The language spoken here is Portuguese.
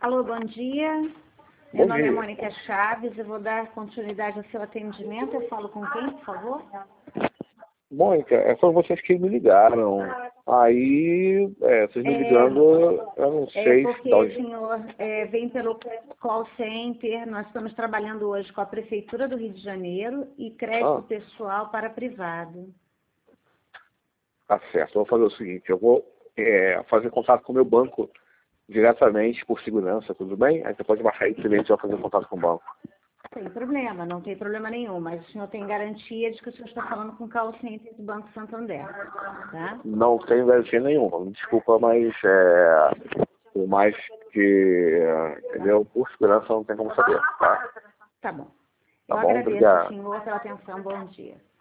Alô, bom dia. Bom Meu nome é dia. Mônica Chaves, eu vou dar continuidade ao seu atendimento. Eu falo com quem, por favor? Mônica, foram vocês que me ligaram. Aí, vocês me ligando, eu não sei Porque de o onde... senhor vem pelo call center. Nós estamos trabalhando hoje com a Prefeitura do Rio de Janeiro e crédito pessoal para privado. Tá certo, eu vou fazer o seguinte, eu vou fazer contato com o meu banco diretamente por segurança, tudo bem? Aí você pode baixar aí silêncio e eu vou fazer contato com o banco. Sem problema, não tem problema nenhum, mas o senhor tem garantia de que o senhor está falando com o call center do Banco Santander, tá? Não tenho garantia nenhuma, me desculpa, mas por mais que, entendeu? Por segurança não tem como saber, tá? Tá bom. Tá Eu bom? agradeço, Obrigado. senhor, pela atenção. Bom dia.